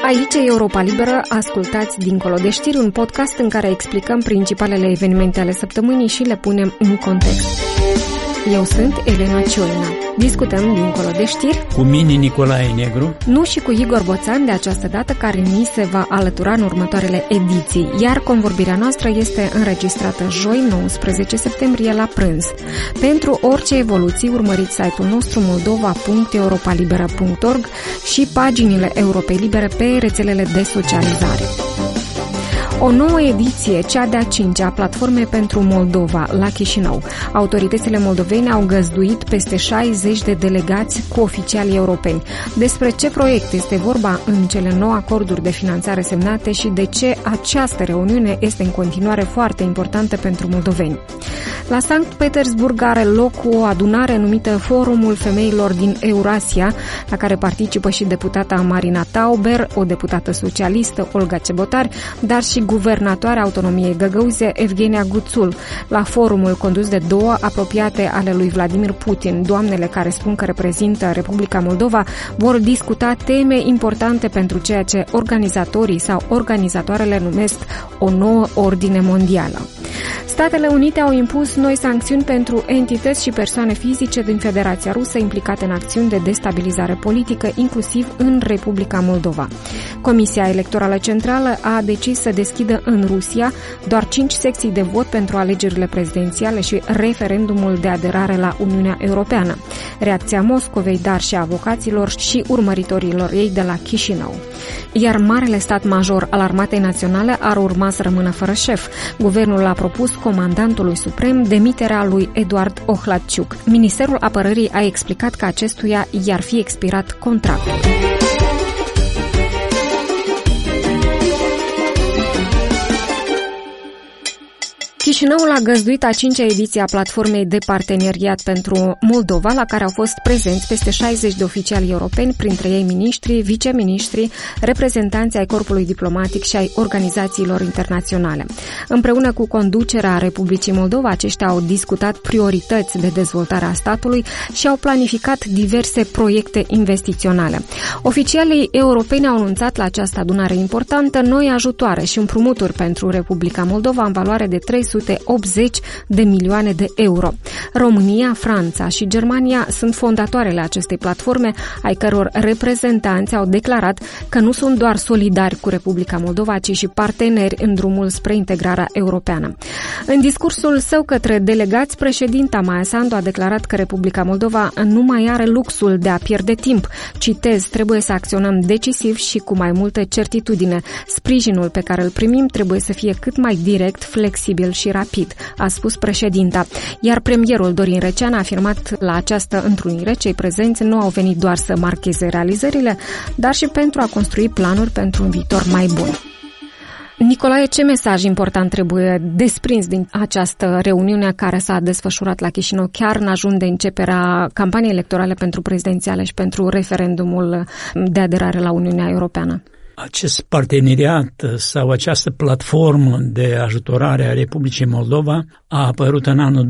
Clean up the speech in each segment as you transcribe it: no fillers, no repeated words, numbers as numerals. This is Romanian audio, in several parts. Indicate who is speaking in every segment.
Speaker 1: Aici e Europa Liberă, ascultați Dincolo de știri, un podcast în care explicăm principalele evenimente ale săptămânii și le punem în context. Eu sunt Elena Cioina. Discutăm Dincolo de știri
Speaker 2: cu mine Nicolae Negru,
Speaker 1: nu și cu Igor Boțan de această dată, care ni se va alătura în următoarele ediții, iar convorbirea noastră este înregistrată joi, 19 septembrie, la prânz. Pentru orice evoluții, urmăriți site-ul nostru moldova.europalibera.org și paginile Europei Libere pe rețelele de socializare. O nouă ediție, cea de-a 5-a, Platforme pentru Moldova, la Chișinău. Autoritățile moldovene au găzduit peste 60 de delegați cu oficiali europeni. Despre ce proiect este vorba în cele 9 acorduri de finanțare semnate și de ce această reuniune este în continuare foarte importantă pentru moldoveni. La Sankt Petersburg are loc o adunare numită Forumul Femeilor din Eurasia, la care participă și deputata Marina Tauber, o deputată socialistă, Olga Cebotari, dar și guvernatoarea autonomiei Găgăuze, Evgenia Guțul. La forumul condus de două apropiate ale lui Vladimir Putin, doamnele care spun că reprezintă Republica Moldova, vor discuta teme importante pentru ceea ce organizatorii sau organizatoarele numesc o nouă ordine mondială. Statele Unite au impus noi sancțiuni pentru entități și persoane fizice din Federația Rusă implicate în acțiuni de destabilizare politică, inclusiv în Republica Moldova. Comisia Electorală Centrală a decis să deschidă în Rusia doar 5 secții de vot pentru alegerile prezidențiale și referendumul de aderare la Uniunea Europeană. Reacția Moscovei, dar și a avocaților și urmăritorilor ei de la Chișinău. Iar Marele Stat Major al Armatei Naționale ar urma să rămână fără șef. Guvernul a propus comandantului suprem demiterea lui Eduard Ohladciuc. Ministerul Apărării a explicat că acestuia i-ar fi expirat contractul. Chișinăul a găzduit a 5-a ediție a Platformei de Parteneriat pentru Moldova, la care au fost prezenți peste 60 de oficiali europeni, printre ei miniștri, viceministri, reprezentanți ai corpului diplomatic și ai organizațiilor internaționale. Împreună cu conducerea Republicii Moldova, aceștia au discutat priorități de dezvoltare a statului și au planificat diverse proiecte investiționale. Oficialii europeni au anunțat la această adunare importantă noi ajutoare și împrumuturi pentru Republica Moldova în valoare de 380 de milioane de euro. România, Franța și Germania sunt fondatoarele acestei platforme, ai căror reprezentanți au declarat că nu sunt doar solidari cu Republica Moldova, ci și parteneri în drumul spre integrarea europeană. În discursul său către delegați, președinta Maia Sandu a declarat că Republica Moldova nu mai are luxul de a pierde timp. Citez, trebuie să acționăm decisiv și cu mai multă certitudine. Sprijinul pe care îl primim trebuie să fie cât mai direct, flexibil și rapid, a spus președinta. Iar premierul Dorin Recean a afirmat la această întrunire cei prezenți nu au venit doar să marcheze realizările, dar și pentru a construi planuri pentru un viitor mai bun. Nicolae, ce mesaj important trebuie desprins din această reuniune care s-a desfășurat la Chișinău chiar în ajun de începerea campaniei electorale pentru prezidențiale și pentru referendumul de aderare la Uniunea Europeană?
Speaker 2: Acest parteneriat sau această platformă de ajutorare a Republicii Moldova a apărut în anul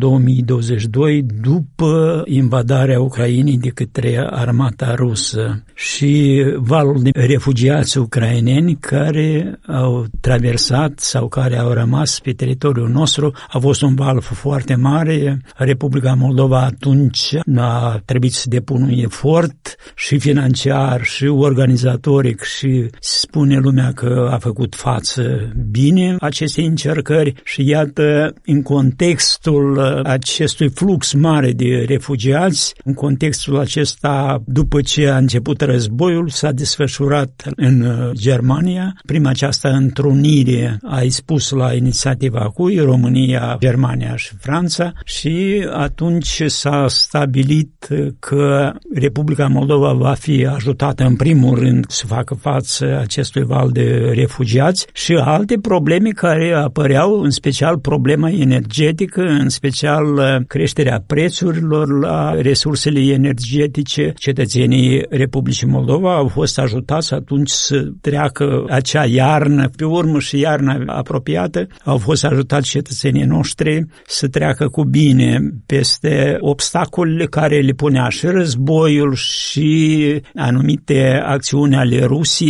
Speaker 2: 2022 după invadarea Ucrainei de către armata rusă și valul de refugiați ucraineni care au traversat sau care au rămas pe teritoriul nostru a fost un val foarte mare. Republica Moldova atunci a trebuit să depună un efort și financiar și organizatoric și spune lumea că a făcut față bine acestei încercări și iată, în contextul acestui flux mare de refugiați, în contextul acesta, după ce a început războiul, s-a desfășurat în Germania. Prima această întrunire a expus la inițiativa cui România, Germania și Franța și atunci s-a stabilit că Republica Moldova va fi ajutată în primul rând să facă față acestui val de refugiați și alte probleme care apăreau, în special problema energetică, în special creșterea prețurilor la resursele energetice. Cetățenii Republicii Moldova au fost ajutați atunci să treacă acea iarnă, pe urmă și iarna apropiată, au fost ajutați cetățenii noștri să treacă cu bine peste obstacolele care le punea și războiul și anumite acțiuni ale Rusiei. De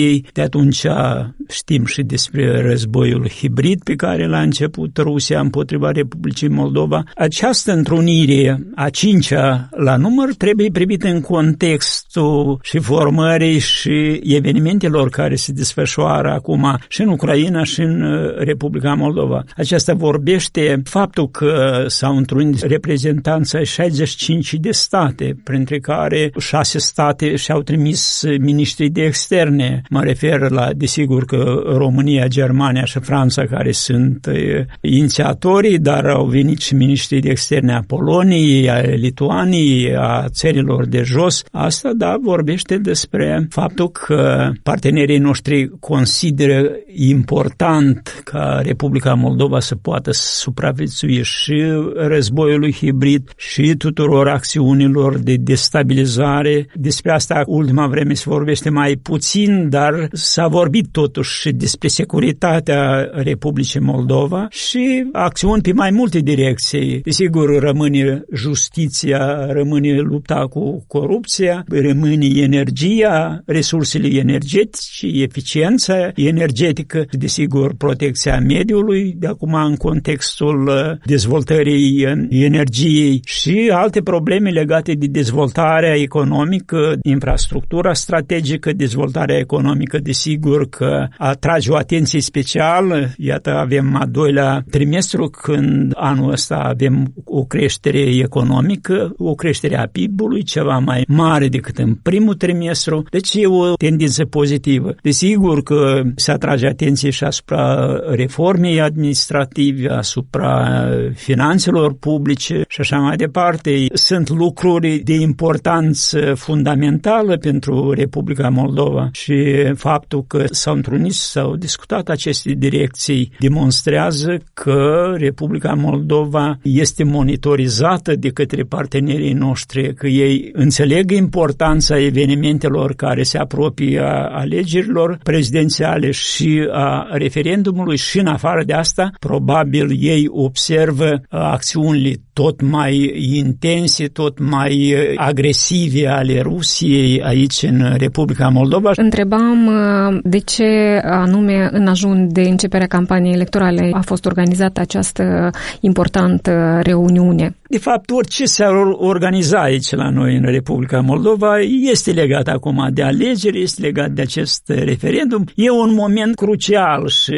Speaker 2: atunci știm și despre războiul hibrid pe care l-a început Rusia împotriva Republicii Moldova. Această întrunire, a 5-a la număr, trebuie privită în contextul și formării și evenimentelor care se desfășoară acum și în Ucraina și în Republica Moldova. Aceasta vorbește faptul că s-au întrunit reprezentanți ai 65 de state, printre care 6 state și-au trimis miniștrii de externe. Mă refer la, desigur, că România, Germania și Franța, care sunt inițiatorii, dar au venit și miniștrii de externe a Poloniei, a Lituaniei, a țărilor de jos. Asta, da, vorbește despre faptul că partenerii noștri consideră important ca Republica Moldova să poată supraviețui și războiului hibrid și tuturor acțiunilor de destabilizare. Despre asta ultima vreme se vorbește mai puțin, dar s-a vorbit totuși și despre securitatea Republicii Moldova și acțiuni pe mai multe direcții. Desigur, rămâne justiția, rămâne lupta cu corupția, rămâne energia, resursele energetice, eficiența energetică, desigur, protecția mediului, de acum în contextul dezvoltării energiei și alte probleme legate de dezvoltarea economică, infrastructura strategică, dezvoltarea economică, desigur că atrage o atenție specială. Iată, avem a 2-lea trimestru când anul ăsta avem o creștere economică, o creștere a PIB-ului, ceva mai mare decât în primul trimestru, deci e o tendință pozitivă. Desigur că se atrage atenție și asupra reformei administrative, asupra finanțelor publice și așa mai departe. Sunt lucruri de importanță fundamentală pentru Republica Moldova și faptul că s-au întrunit, s-au discutat aceste direcții demonstrează că Republica Moldova este monitorizată de către partenerii noștri, că ei înțeleg importanța evenimentelor care se apropie a alegerilor prezidențiale și a referendumului și în afară de asta, probabil ei observă acțiunile tot mai intense, tot mai agresive ale Rusiei aici în Republica Moldova.
Speaker 1: Întrebam de ce anume în ajun de începerea campaniei electorale a fost organizată această importantă reuniune.
Speaker 2: De fapt, orice s-ar organiza aici la noi în Republica Moldova este legat acum de alegeri, este legat de acest referendum. E un moment crucial și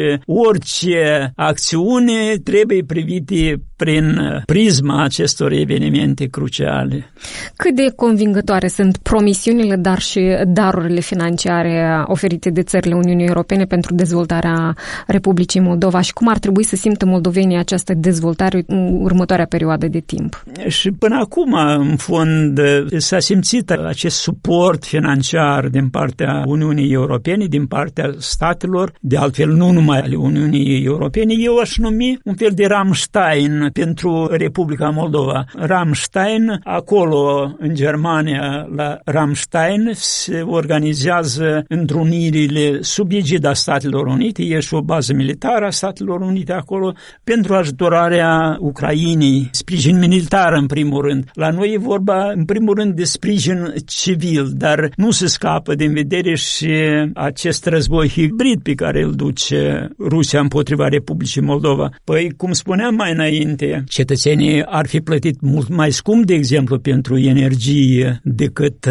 Speaker 2: orice acțiune trebuie privite prin prisma acestor evenimente cruciale.
Speaker 1: Cât de convingătoare sunt promisiunile, dar și darurile financiare oferite de țările Uniunii Europene pentru dezvoltarea Republicii Moldova și cum ar trebui să simtă moldovenii această dezvoltare în următoarea perioadă de timp?
Speaker 2: Și până acum, în fond, s-a simțit acest suport financiar din partea Uniunii Europene, din partea statelor, de altfel nu numai ale Uniunii Europene. Eu aș numi un fel de Rammstein pentru Republica Moldova. Rammstein, acolo în Germania, la Rammstein, se organizează întrunirile sub egida Statelor Unite, e și o bază militară a Statelor Unite acolo, pentru ajutorarea Ucrainei, sprijin militar în primul rând. La noi e vorba în primul rând de sprijin civil, dar nu se scapă din vedere și acest război hibrid pe care îl duce Rusia împotriva Republicii Moldova. Păi, cum spuneam mai înainte, cetățenii ar fi plătit mult mai scump, de exemplu, pentru energie decât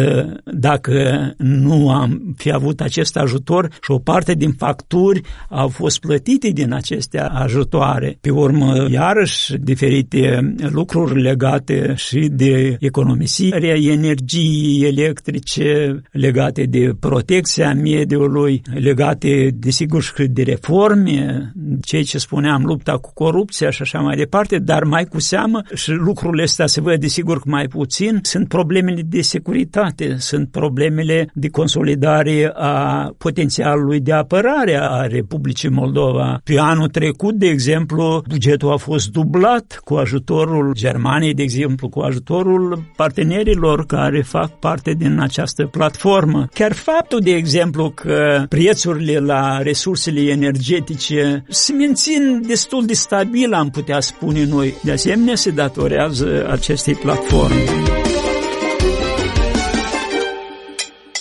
Speaker 2: dacă nu am fi avut acest ajutor și o parte din facturi au fost plătite din aceste ajutoare. Pe urmă, iarăși, diferite lucruri legate și de economisirea energiei electrice, legate de protecția mediului, legate, desigur, și de reforme, ceea ce spuneam, lupta cu corupția și așa mai departe, dar mai cu seamă, și lucrurile astea se văd, desigur, mai puțin, sunt problemele de securitate, sunt problemele de consolidare a potențialului de apărare a Republicii Moldova. Pe anul trecut, de exemplu, bugetul a fost dublat cu ajutorul Germaniei, de exemplu, cu ajutorul partenerilor care fac parte din această platformă. Chiar faptul, de exemplu, că prețurile la resursele energetice se mențin destul de stabil, am putea spune noi, de asemenea se datorează acestei platforme.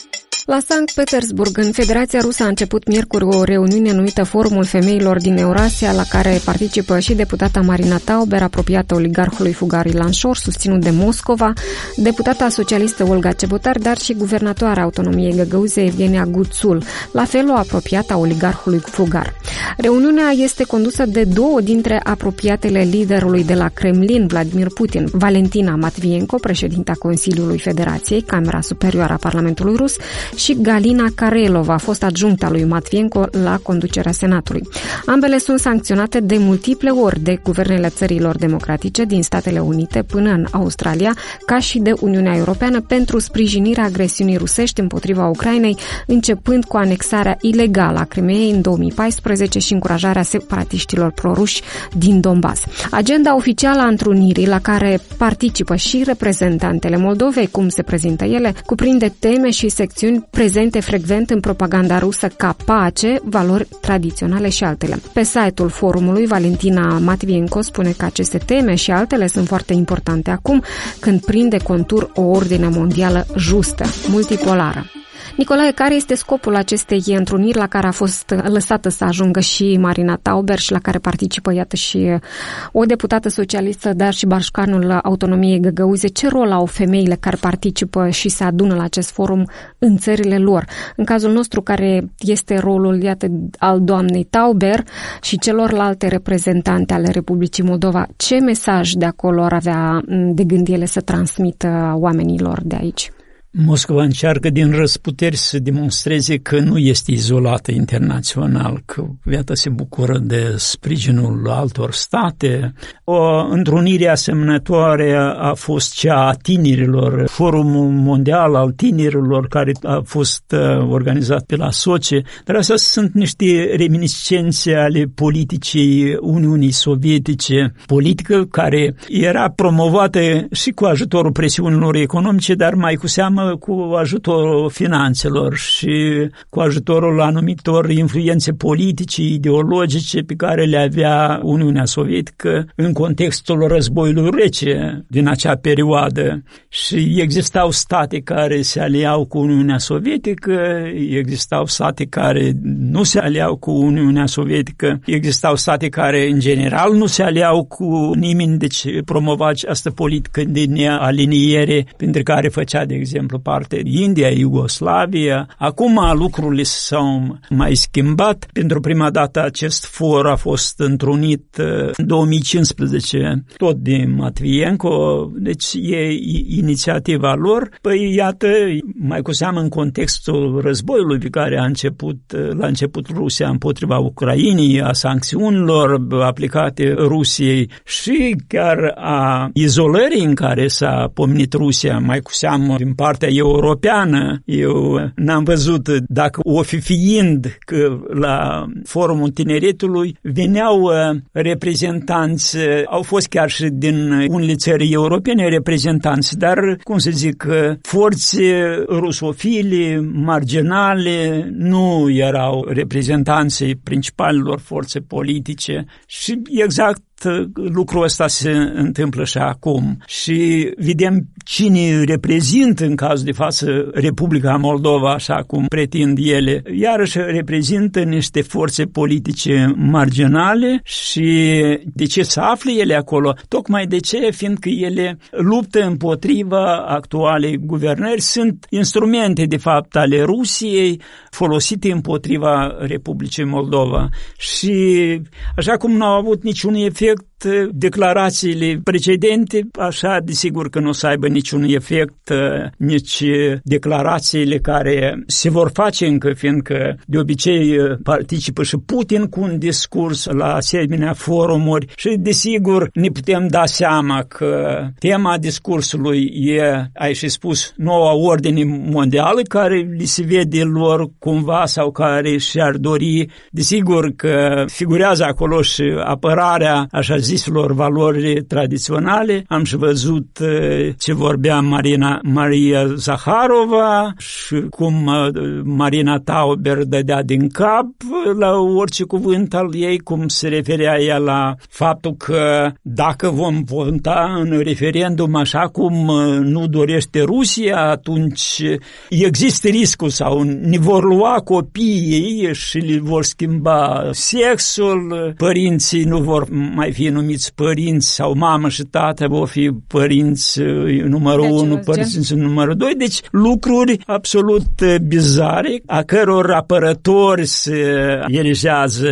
Speaker 1: La Sankt Petersburg, în Federația Rusă, a început miercuri o reuniune numită Forumul Femeilor din Eurasia, la care participă și deputata Marina Tauber, apropiată oligarhului fugar Ilan Șor, susținut de Moscova, deputata socialistă Olga Cebotar, dar și guvernatoarea autonomiei găgăuze Evgenia Guțul, la fel o apropiată a oligarhului fugar. Reuniunea este condusă de două dintre apropiatele liderului de la Kremlin, Vladimir Putin, Valentina Matvienko, președinta Consiliului Federației, Camera Superioară a Parlamentului Rus, și Galina Karelova, fost adjuncta lui Matvienko la conducerea Senatului. Ambele sunt sancționate de multiple ori de guvernele țărilor democratice din Statele Unite până în Australia, ca și de Uniunea Europeană, pentru sprijinirea agresiunii rusești împotriva Ucrainei, începând cu anexarea ilegală a Crimeei în 2014 și încurajarea separatiștilor proruși din Donbass. Agenda oficială a întrunirii, la care participă și reprezentantele Moldovei, cum se prezintă ele, cuprinde teme și secțiuni prezente frecvent în propaganda rusă ca pace, valori tradiționale și altele. Pe site-ul forumului, Valentina Matvienko spune că aceste teme și altele sunt foarte importante acum, când prinde contur o ordine mondială justă, multipolară. Nicolae, care este scopul acestei întruniri la care a fost lăsată să ajungă și Marina Tauber și la care participă, iată, și o deputată socialistă, dar și bașcanul autonomiei găgăuze? Ce rol au femeile care participă și se adună la acest forum în țările lor? În cazul nostru, care este rolul, iată, al doamnei Tauber și celorlalte reprezentante ale Republicii Moldova? Ce mesaj de acolo ar avea de gând ele să transmită oamenilor de aici?
Speaker 2: Moscova încearcă din răsputeri să demonstreze că nu este izolată internațional, că iată se bucură de sprijinul altor state. O întrunire asemănătoare a fost cea a tinerilor, Forumul Mondial al Tinerilor, care a fost organizat pe la Sochi, dar astea sunt niște reminiscențe ale politicii Uniunii Sovietice, politică care era promovată și cu ajutorul presiunilor economice, dar mai cu seamă cu ajutorul finanțelor și cu ajutorul anumitor influențe politice, ideologice pe care le avea Uniunea Sovietică în contextul războiului rece din acea perioadă. Și existau state care se aliau cu Uniunea Sovietică, existau state care nu se aliau cu Uniunea Sovietică, existau state care în general nu se aliau cu nimeni, deci promova această politică de nealiniere, printre care făcea, de exemplu, parte India, Iugoslavia. Acum lucrurile s-au mai schimbat. Pentru prima dată acest for a fost întrunit în 2015, tot de Matvienko, deci e inițiativa lor. Păi iată, mai cu seamă în contextul războiului pe care a început la început Rusia împotriva Ucrainei, a sancțiunilor aplicate Rusiei și chiar a izolării în care s-a pomenit Rusia, mai cu seamă din partea europeană. Eu n-am văzut dacă o fi fiind că la Forumul Tineretului veneau reprezentanți, au fost chiar și din unele țări europene reprezentanți, dar, cum să zic, forțe rusofile, marginale, nu erau reprezentanții principalilor forțe politice și exact lucrul ăsta se întâmplă și acum. Și vedem cine reprezintă în cazul de față Republica Moldova, așa cum pretind ele. Iarăși reprezintă niște forțe politice marginale și de ce se află ele acolo? Tocmai de ce? Fiindcă ele luptă împotriva actualei guvernări, sunt instrumente de fapt ale Rusiei folosite împotriva Republicii Moldova. Și așa cum n-au avut niciun efect declarațiile precedente, așa desigur că nu o să aibă niciun efect nici declarațiile care se vor face încă, fiindcă de obicei participă și Putin cu un discurs la asemenea forumuri și desigur ne putem da seama că tema discursului e, ai și spus, noua ordine mondială care li se vede lor cumva sau care și-ar dori, desigur că figurează acolo și apărarea, așa ziselor valori tradiționale. Am și văzut ce vorbea Maria Zaharova și cum Marina Tauber dădea din cap la orice cuvânt al ei, cum se referea ea la faptul că dacă vom vota în referendum așa cum nu dorește Rusia, atunci există riscul sau ne vor lua copiii și le vor schimba sexul, părinții nu vor mai fi numiți părinți sau mamă și tată vor fi părinți numărul 1, părinți numărul 2, deci lucruri absolut bizare, a căror apărători se erigează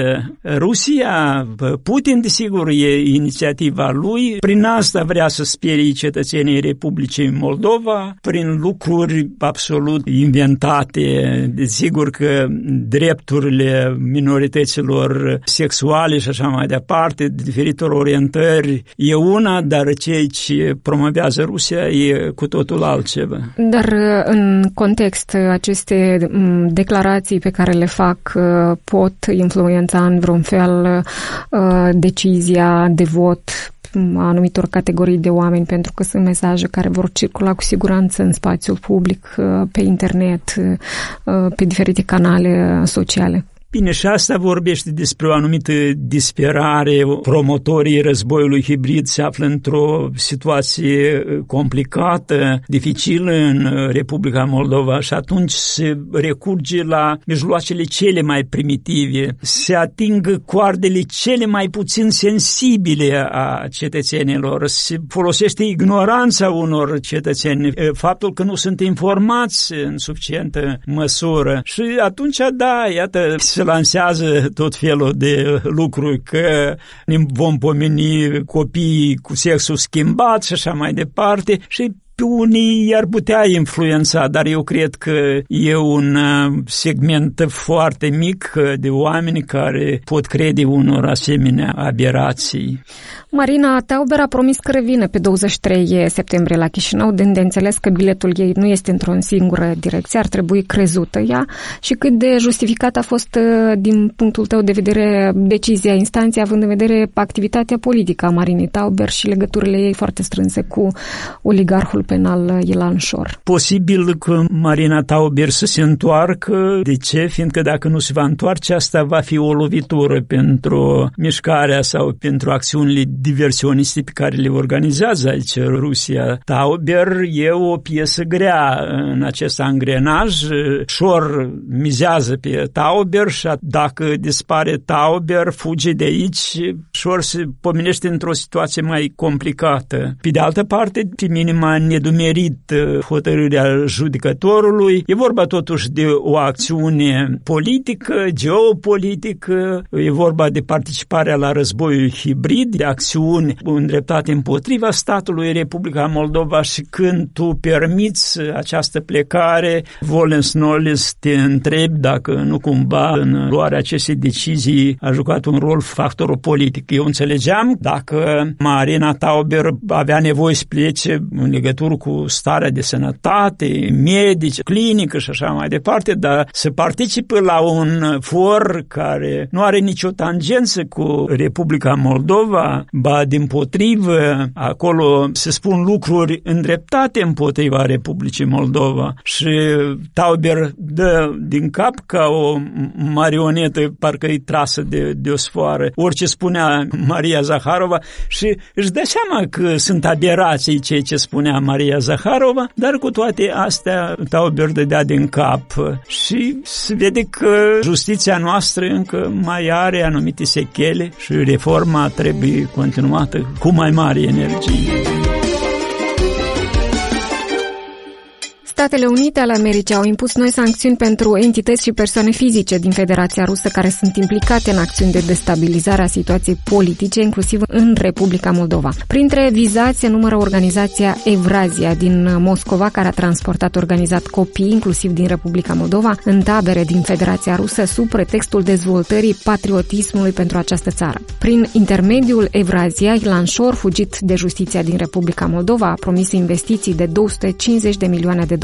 Speaker 2: Rusia. Putin, desigur, e inițiativa lui, prin asta vrea să sperie cetățenii Republicii Moldova, prin lucruri absolut inventate. Desigur că drepturile minorităților sexuale și așa mai departe, de diferitor orientări, e una, dar cei ce promovează Rusia e cu totul altceva.
Speaker 1: Dar în context, aceste declarații pe care le fac pot influența în vreun fel decizia de vot a anumitor categorii de oameni, pentru că sunt mesaje care vor circula cu siguranță în spațiul public, pe internet, pe diferite canale sociale.
Speaker 2: Bine, și asta vorbește despre o anumită disperare. Promotorii războiului hibrid se află într-o situație complicată, dificilă în Republica Moldova și atunci se recurge la mijloacele cele mai primitive, se ating coardele cele mai puțin sensibile a cetățenilor, se folosește ignoranța unor cetățeni, faptul că nu sunt informați în suficientă măsură și atunci, da, iată, se lansează tot felul de lucruri, că ne vom pomeni copiii cu sexul schimbat și așa mai departe și pe unii i-ar putea influența, dar eu cred că e un segment foarte mic de oameni care pot crede unor asemenea aberații.
Speaker 1: Marina Tauber a promis că revine pe 23 septembrie la Chișinău, dând de înțeles că biletul ei nu este într-o singură direcție, ar trebui crezută ea. Și cât de justificat a fost, din punctul tău de vedere, decizia instanței, având în vedere activitatea politică a Marinei Tauber și legăturile ei foarte strânse cu oligarhul penal Ilan Șor?
Speaker 2: Posibil că Marina Tauber să se întoarcă. De ce? Fiindcă dacă nu se va întoarce, asta va fi o lovitură pentru mișcarea sau pentru acțiunile diversioniste pe care le organizează aici Rusia. Tauber e o piesă grea în acest angrenaj. Șor mizează pe Tauber și dacă dispare Tauber, fuge de aici, Șor se pomenește într-o situație mai complicată. Pe de altă parte, pe mine m-a nedumerit hotărârea judecătorului. E vorba totuși de o acțiune politică, geopolitică, e vorba de participarea la războiul hibrid, de acțiuni îndreptate împotriva statului Republica Moldova și când tu permiți această plecare, volens-nolens te întrebi dacă nu cumva în luarea acestei decizii a jucat un rol factorul politic. Eu înțelegeam dacă Marina Tauber avea nevoie să plece în legătură cu starea de sănătate, medici, clinică și așa mai departe, dar să participe la un for care nu are nicio tangență cu Republica Moldova, ba dimpotrivă, acolo se spun lucruri îndreptate împotriva Republicii Moldova și Tauber dă din cap ca o marionetă, parcă e trasă de o sfoară, orice spunea Maria Zaharova și își dă seama că sunt aberații ceea ce spunea Maria Zaharova, dar cu toate astea Tauber dădea din cap și se vede că justiția noastră încă mai are anumite sechele și reforma trebuie continuată cu mai mare energie.
Speaker 1: Statele Unite ale Americii au impus noi sancțiuni pentru entități și persoane fizice din Federația Rusă care sunt implicate în acțiuni de destabilizare a situației politice, inclusiv în Republica Moldova. Printre vizați se numără organizația Evrazia din Moscova, care a transportat organizat copii, inclusiv din Republica Moldova, în tabere din Federația Rusă sub pretextul dezvoltării patriotismului pentru această țară. Prin intermediul Evrazia, Ilan Șor, fugit de justiția din Republica Moldova, a promis investiții de $250 de milioane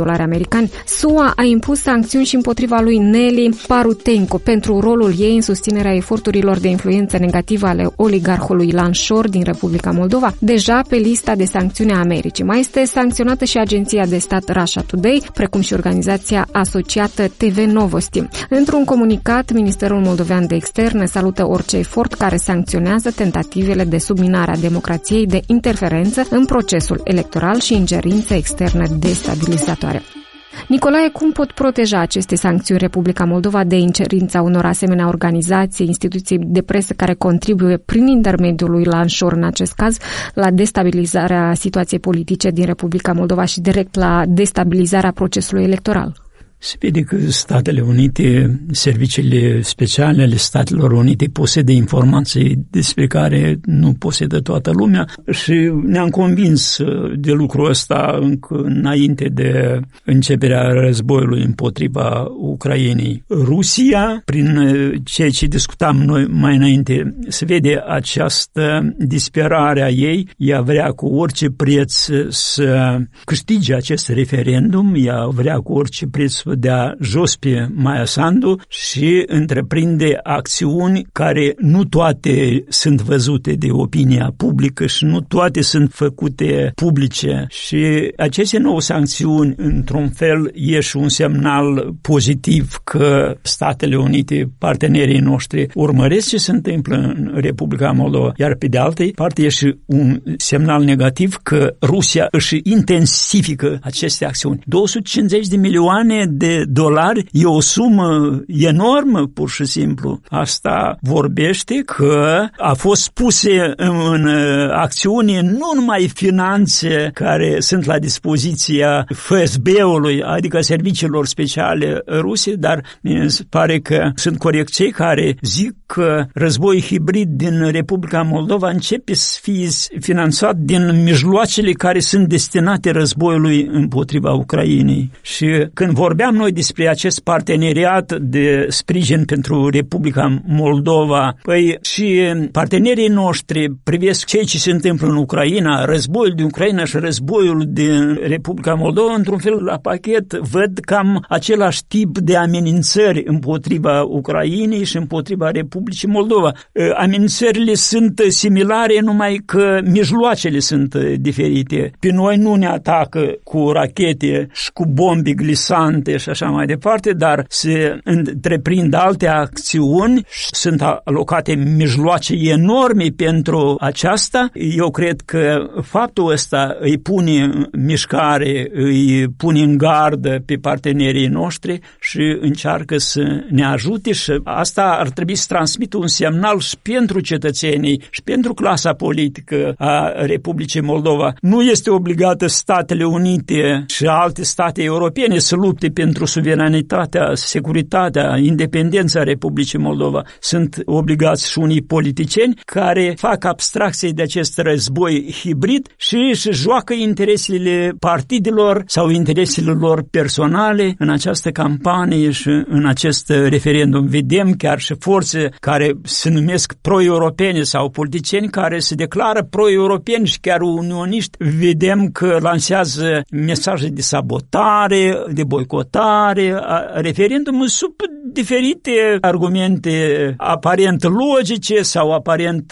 Speaker 1: dolari americani, SUA a impus sancțiuni și împotriva lui Nelly Parutenko pentru rolul ei în susținerea eforturilor de influență negativă ale oligarhului Ilan Shor din Republica Moldova, deja pe lista de sancțiuni a Americii. Mai este sancționată și agenția de stat Russia Today, precum și organizația asociată TV Novosti. Într-un comunicat, Ministerul Moldovean de Externe salută orice efort care sancționează tentativele de subminare a democrației, de interferență în procesul electoral și ingerință externă destabilizatoare. Nicolae, cum pot proteja aceste sancțiuni Republica Moldova de ingerința unor asemenea organizații, instituții de presă care contribuie prin intermediul lui Ilan Shor în acest caz la destabilizarea situației politice din Republica Moldova și direct la destabilizarea procesului electoral?
Speaker 2: Se vede că Statele Unite, serviciile speciale ale Statelor Unite posedă informații despre care nu posedă toată lumea și ne-am convins de lucrul ăsta încă înainte de începerea războiului împotriva Ucrainei. Rusia, prin ceea ce discutam noi mai înainte, se vede această disperare a ei, ea vrea cu orice preț să câștige acest referendum, ea vrea cu orice preț să dea jos pe Maia Sandu și întreprinde acțiuni care nu toate sunt văzute de opinia publică și nu toate sunt făcute publice. Și aceste nouă sancțiuni, într-un fel, e și un semnal pozitiv că Statele Unite, partenerii noștri, urmăresc ce se întâmplă în Republica Moldova, iar pe de altă parte e și un semnal negativ că Rusia își intensifică aceste acțiuni. 250 de milioane de dolari e o sumă enormă, pur și simplu. Asta vorbește că a fost puse în acțiune nu numai finanțe care sunt la dispoziția FSB-ului, adică serviciilor speciale ruse, dar mi se pare că sunt corect cei care zic că războiul hibrid din Republica Moldova începe să fie finanțat din mijloacele care sunt destinate războiului împotriva Ucrainei. Și când vorbeam noi despre acest parteneriat de sprijin pentru Republica Moldova, păi și partenerii noștri privesc ceea ce se întâmplă în Ucraina, războiul din Ucraina și războiul din Republica Moldova, într-un fel la pachet, văd cam același tip de amenințări împotriva Ucrainei și împotriva Republicii Moldova. Amenințările sunt similare, numai că mijloacele sunt diferite. Pe noi nu ne atacă cu rachete și cu bombe glisante și așa mai departe, dar se întreprind alte acțiuni, sunt alocate mijloace enorme pentru aceasta. Eu cred că faptul ăsta îi pune în mișcare, îi pune în gardă pe partenerii noștri și încearcă să ne ajute și asta ar trebui să transmită un semnal și pentru cetățenii și pentru clasa politică a Republicii Moldova. Nu este obligată Statele Unite și alte state europene să lupte pentru suveranitatea, securitatea, independența Republicii Moldova. Sunt obligați și unii politicieni care fac abstracție de acest război hibrid și își joacă interesele partidelor sau interesele lor personale în această campanie și în acest referendum. Vedem chiar și forțe care se numesc pro-europene sau politicieni care se declară pro-europeni și chiar unioniști. Vedem că lansează mesaje de sabotare, de boicotare a referendumului sub diferite argumente aparent logice sau aparent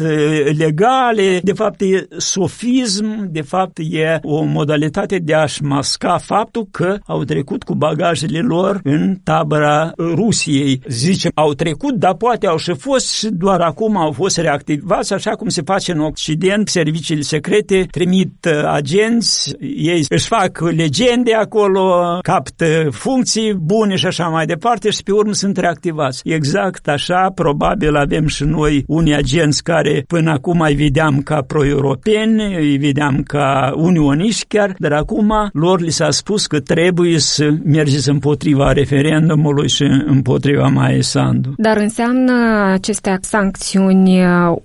Speaker 2: legale. De fapt e sofism, de fapt e o modalitate de a-și masca faptul că au trecut cu bagajele lor în tabăra Rusiei. Zicem, au trecut, dar poate au și fost și doar acum au fost reactivați, așa cum se face în Occident. Serviciile secrete trimit agenți, ei își fac legende acolo, captă funcții bune și așa mai departe și pe urmă sunt reactivați. Exact așa, probabil avem și noi unii agenți care până acum îi vedeam ca pro-europeni, îi vedeam ca unioniști chiar, dar acum lor li s-a spus că trebuie să mergeți împotriva referendumului și împotriva Maia Sandu.
Speaker 1: Dar înseamnă aceste sancțiuni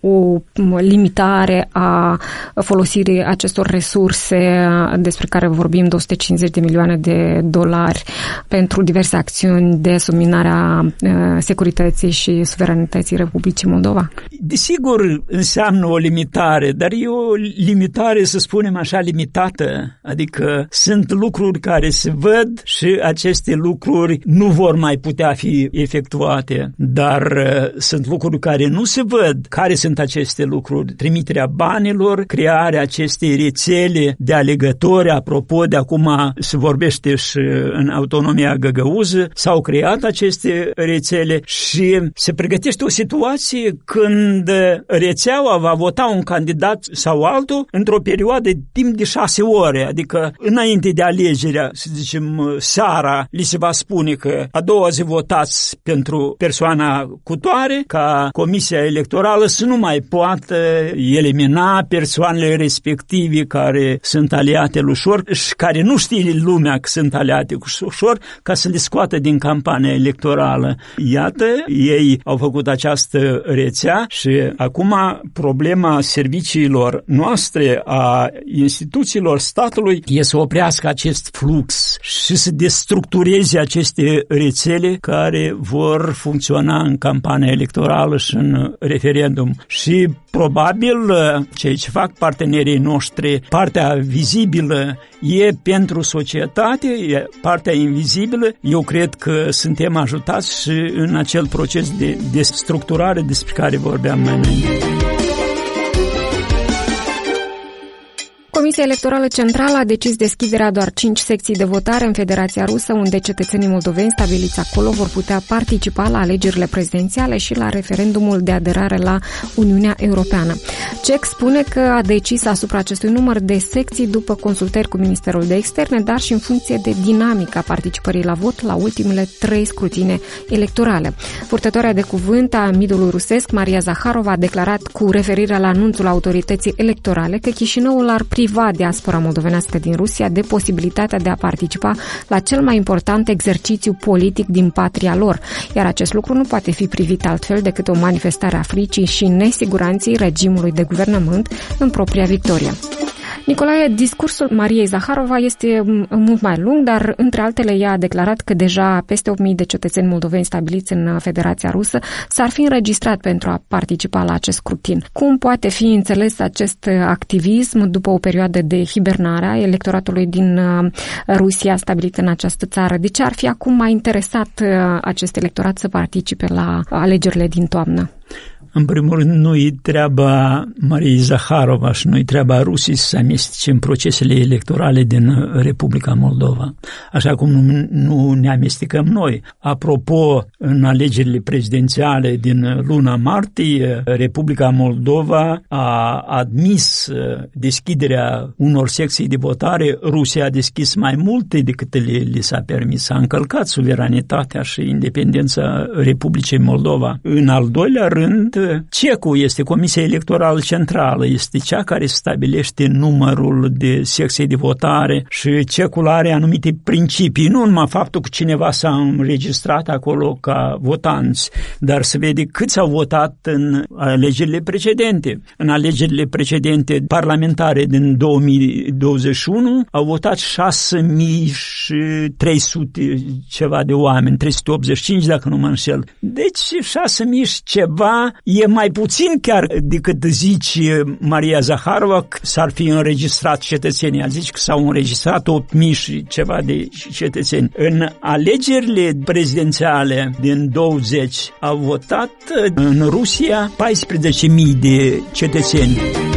Speaker 1: o limitare a folosirii acestor resurse despre care vorbim, 250 de milioane de dolari pentru diverse acțiuni de subminare a securității și suveranității Republicii Moldova?
Speaker 2: Desigur, înseamnă o limitare, dar e o limitare, să spunem așa, limitată. Adică sunt lucruri care se văd și aceste lucruri nu vor mai putea fi efectuate, dar sunt lucruri care nu se văd. Care sunt aceste lucruri? Trimiterea banilor, crearea acestei rețele de alegători, apropo de acum se vorbește și în autonomia găgăuză, s-au creat aceste rețele și se pregătește o situație când rețeaua va vota un candidat sau altul într-o perioadă de timp de 6 ore, adică înainte de alegerea, să zicem, seara, li se va spune că a doua zi votați pentru persoana cutoare, ca Comisia Electorală să nu mai poată elimina persoanele respective care sunt aliate ușor și care nu știe lumea că sunt aliate ușor, ca să le scoată din campania electorală. Iată, ei au făcut această rețea și acum problema serviciilor noastre, a instituțiilor statului, e să oprească acest flux și să destructureze aceste rețele care vor funcționa în campania electorală și în referendum. Și probabil ceea ce fac partenerii noștri, partea vizibilă e pentru societate, e partea invizibilă. Eu cred că suntem ajutați și în acel proces de destructurare despre care vorbeam mai înainte.
Speaker 1: Comisia Electorală Centrală a decis deschiderea doar 5 secții de votare în Federația Rusă, unde cetățenii moldoveni stabiliți acolo vor putea participa la alegerile prezidențiale și la referendumul de aderare la Uniunea Europeană. CEC spune că a decis asupra acestui număr de secții după consultări cu Ministerul de Externe, dar și în funcție de dinamica participării la vot la ultimele 3 scrutine electorale. Purtătoarea de cuvânt a midului rusesc, Maria Zaharova, a declarat cu referire la anunțul autorității electorale că Chișinăul ar priva diaspora moldovenească din Rusia de posibilitatea de a participa la cel mai important exercițiu politic din patria lor, iar acest lucru nu poate fi privit altfel decât o manifestare a fricii și nesiguranței regimului de guvernământ în propria victorie. Nicolae, discursul Mariei Zaharova este mult mai lung, dar între altele ea a declarat că deja peste 8.000 de cetățeni moldoveni stabiliți în Federația Rusă s-ar fi înregistrat pentru a participa la acest scrutin. Cum poate fi înțeles acest activism după o perioadă de hibernare a electoratului din Rusia stabilit în această țară? De ce ar fi acum mai interesat acest electorat să participe la alegerile din toamnă?
Speaker 2: În primul rând, nu-i treaba Mariei Zaharova și nu-i treaba Rusiei să se amestece în procesele electorale din Republica Moldova, așa cum nu ne amestecăm noi. Apropo, în alegerile prezidențiale din luna martie, Republica Moldova a admis deschiderea unor secții de votare. Rusia a deschis mai multe decât li s-a permis. A încălcat suveranitatea și independența Republicii Moldova. În al doilea rând, CEC-ul este Comisia Electorală Centrală, este cea care stabilește numărul de secții de votare și CEC-ul are anumite principii, nu numai faptul că cineva s-a înregistrat acolo ca votanți, dar se vede câți au votat în alegerile precedente. În alegerile precedente parlamentare din 2021 au votat 6.300 ceva de oameni, 385 dacă nu mă înșel. Deci 6.000 ceva e mai puțin chiar decât zice Maria Zaharova că s-ar fi înregistrat cetățenii. El zice că s-au înregistrat 8.000 și ceva de cetățeni. În alegerile prezidențiale din 20 au votat în Rusia 14.000 de cetățeni.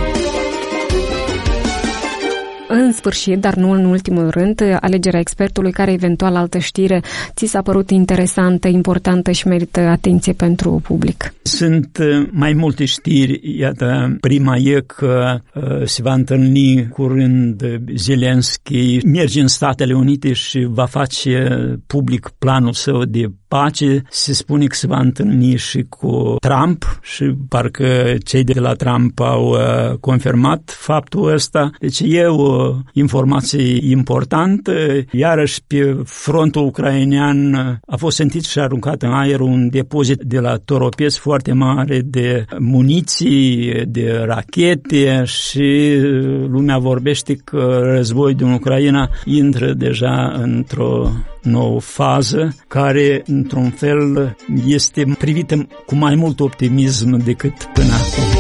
Speaker 1: În sfârșit, dar nu în ultimul rând, alegerea expertului, care eventual altă știre ți s-a părut interesantă, importantă și merită atenție pentru public?
Speaker 2: Sunt mai multe știri. Iată, prima e că se va întâlni curând Zelenski, merge în Statele Unite și va face public planul său de pace. Se spune că se va întâlni și cu Trump și parcă cei de la Trump au confirmat faptul ăsta. Deci e o informații importante. Iarăși pe frontul ucrainean a fost sentit și aruncat în aer un depozit de la Toropets foarte mare de muniții, de rachete și lumea vorbește că războiul din Ucraina intră deja într-o nouă fază care, într-un fel, este privită cu mai mult optimism decât până acum.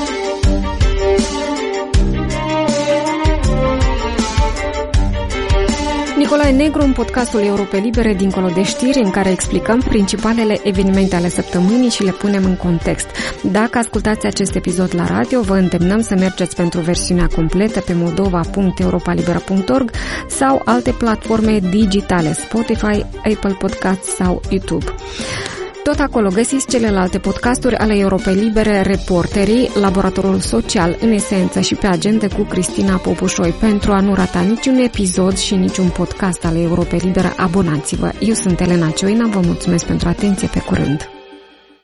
Speaker 1: Nicolae Negru în podcastul Europe Libere, Dincolo de știri, în care explicăm principalele evenimente ale săptămânii și le punem în context. Dacă ascultați acest episod la radio, vă îndemnăm să mergeți pentru versiunea completă pe moldova.europalibera.org sau alte platforme digitale, Spotify, Apple Podcasts sau YouTube. Tot acolo găsiți celelalte podcasturi ale Europei Libere, Reporterii, Laboratorul Social, în esență și pe agenda cu Cristina Popușoi. Pentru a nu rata niciun episod și niciun podcast ale Europei Libere, abonați-vă. Eu sunt Elena Cioina, vă mulțumesc pentru atenție, pe curând!